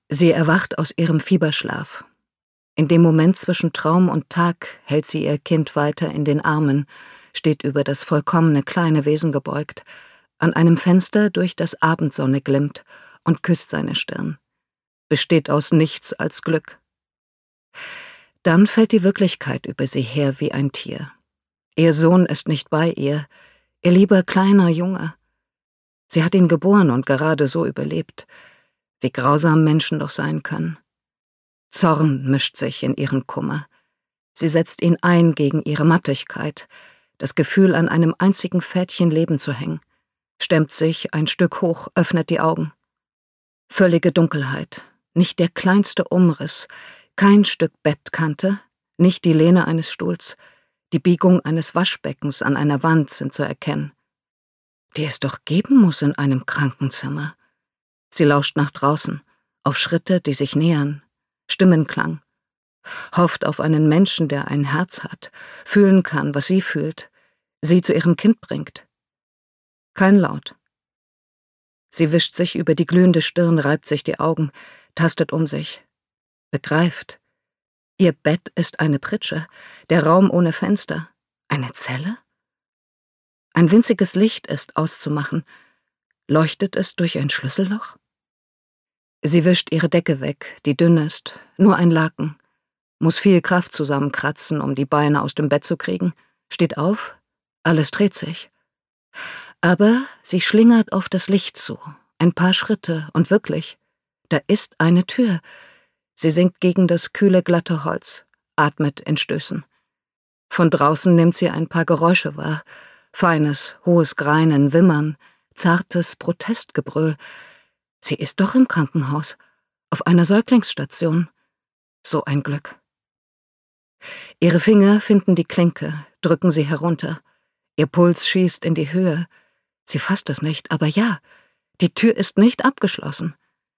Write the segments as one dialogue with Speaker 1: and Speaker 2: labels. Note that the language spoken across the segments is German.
Speaker 1: Sie erwacht aus ihrem Fieberschlaf. In dem Moment zwischen Traum und Tag hält sie ihr Kind weiter in den Armen, steht über das vollkommene kleine Wesen gebeugt, an einem Fenster, durch das Abendsonne glimmt, und küsst seine Stirn. Besteht aus nichts als Glück. Dann fällt die Wirklichkeit über sie her wie ein Tier. Ihr Sohn ist nicht bei ihr, ihr lieber kleiner Junge. Sie hat ihn geboren und gerade so überlebt. Wie grausam Menschen doch sein können. Zorn mischt sich in ihren Kummer. Sie setzt ihn ein gegen ihre Mattigkeit, das Gefühl, an einem einzigen Fädchen Leben zu hängen, stemmt sich ein Stück hoch, öffnet die Augen. Völlige Dunkelheit, nicht der kleinste Umriss, kein Stück Bettkante, nicht die Lehne eines Stuhls, die Biegung eines Waschbeckens an einer Wand sind zu erkennen, die es doch geben muss in einem Krankenzimmer. Sie lauscht nach draußen, auf Schritte, die sich nähern, Stimmenklang, hofft auf einen Menschen, der ein Herz hat, fühlen kann, was sie fühlt, sie zu ihrem Kind bringt. Kein Laut. Sie wischt sich über die glühende Stirn, reibt sich die Augen, tastet um sich, begreift. Ihr Bett ist eine Pritsche, der Raum ohne Fenster. Eine Zelle? Ein winziges Licht ist auszumachen. Leuchtet es durch ein Schlüsselloch? Sie wischt ihre Decke weg, die dünn ist, nur ein Laken. Muss viel Kraft zusammenkratzen, um die Beine aus dem Bett zu kriegen. Steht auf, alles dreht sich. Aber sie schlingert auf das Licht zu, ein paar Schritte, und wirklich, da ist eine Tür. Sie sinkt gegen das kühle, glatte Holz, atmet in Stößen. Von draußen nimmt sie ein paar Geräusche wahr, feines, hohes Greinen, Wimmern, zartes Protestgebrüll. Sie ist doch im Krankenhaus, auf einer Säuglingsstation. So ein Glück. Ihre Finger finden die Klinke, drücken sie herunter. Ihr Puls schießt in die Höhe. Sie fasst es nicht, aber ja, die Tür ist nicht abgeschlossen.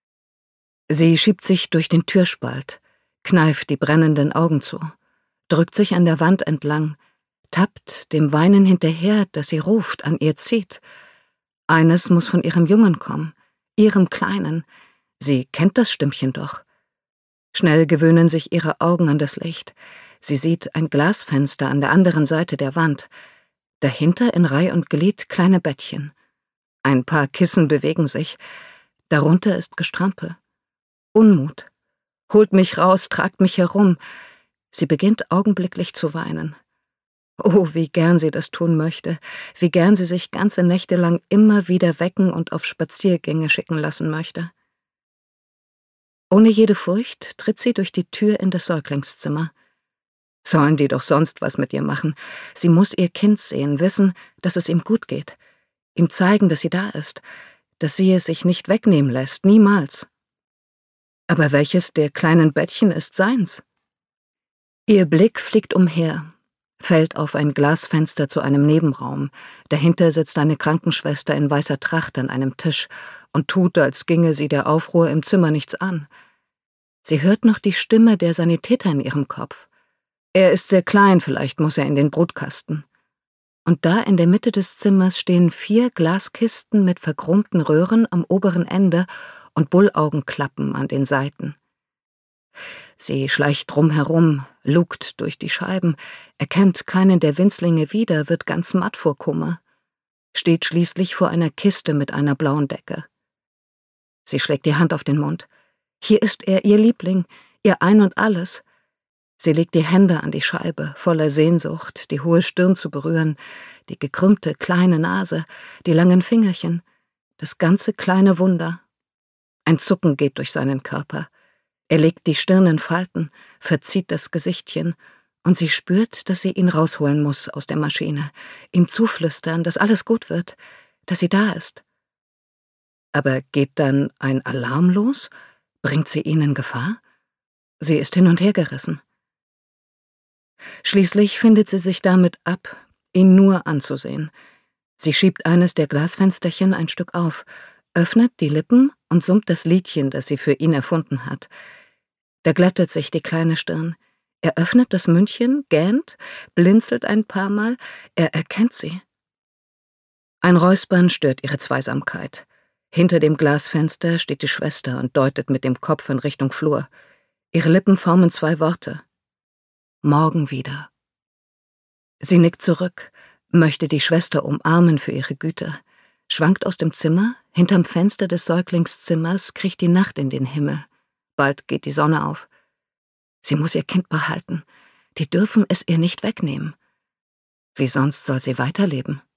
Speaker 1: Sie schiebt sich durch den Türspalt, kneift die brennenden Augen zu, drückt sich an der Wand entlang, tappt dem Weinen hinterher, das sie ruft, an ihr zieht. Eines muss von ihrem Jungen kommen, ihrem Kleinen. Sie kennt das Stimmchen doch. Schnell gewöhnen sich ihre Augen an das Licht. Sie sieht ein Glasfenster an der anderen Seite der Wand. Dahinter in Reih und Glied kleine Bettchen. Ein paar Kissen bewegen sich. Darunter ist Gestrampel. Unmut. Holt mich raus, tragt mich herum. Sie beginnt augenblicklich zu weinen. Oh, wie gern sie das tun möchte, wie gern sie sich ganze Nächte lang immer wieder wecken und auf Spaziergänge schicken lassen möchte. Ohne jede Furcht tritt sie durch die Tür in das Säuglingszimmer. Sollen die doch sonst was mit ihr machen? Sie muss ihr Kind sehen, wissen, dass es ihm gut geht, ihm zeigen, dass sie da ist, dass sie es sich nicht wegnehmen lässt, niemals. Aber welches der kleinen Bettchen ist seins? Ihr Blick fliegt umher, fällt auf ein Glasfenster zu einem Nebenraum. Dahinter sitzt eine Krankenschwester in weißer Tracht an einem Tisch und tut, als ginge sie der Aufruhr im Zimmer nichts an. Sie hört noch die Stimme der Sanitäter in ihrem Kopf. Er ist sehr klein, vielleicht muss er in den Brutkasten. Und da in der Mitte des Zimmers stehen 4 Glaskisten mit verchromten Röhren am oberen Ende und Bullaugenklappen an den Seiten. Sie schleicht drumherum, lugt durch die Scheiben, erkennt keinen der Winzlinge wieder, wird ganz matt vor Kummer, steht schließlich vor einer Kiste mit einer blauen Decke. Sie schlägt die Hand auf den Mund. Hier ist er, ihr Liebling, ihr Ein und Alles. Sie legt die Hände an die Scheibe, voller Sehnsucht, die hohe Stirn zu berühren, die gekrümmte kleine Nase, die langen Fingerchen, das ganze kleine Wunder. Ein Zucken geht durch seinen Körper. Er legt die Stirn in Falten, verzieht das Gesichtchen, und sie spürt, dass sie ihn rausholen muss aus der Maschine, ihm zuflüstern, dass alles gut wird, dass sie da ist. Aber geht dann ein Alarm los? Bringt sie ihn in Gefahr? Sie ist hin und her gerissen. Schließlich findet sie sich damit ab, ihn nur anzusehen. Sie schiebt eines der Glasfensterchen ein Stück auf, öffnet die Lippen und summt das Liedchen, das sie für ihn erfunden hat. Da glättet sich die kleine Stirn. Er öffnet das Mündchen, gähnt, blinzelt ein paar Mal. Er erkennt sie. Ein Räuspern stört ihre Zweisamkeit. Hinter dem Glasfenster steht die Schwester und deutet mit dem Kopf in Richtung Flur. Ihre Lippen formen 2 Worte. Morgen wieder. Sie nickt zurück, möchte die Schwester umarmen für ihre Güte, schwankt aus dem Zimmer, hinterm Fenster des Säuglingszimmers kriecht die Nacht in den Himmel. Bald geht die Sonne auf. Sie muss ihr Kind behalten. Die dürfen es ihr nicht wegnehmen. Wie sonst soll sie weiterleben?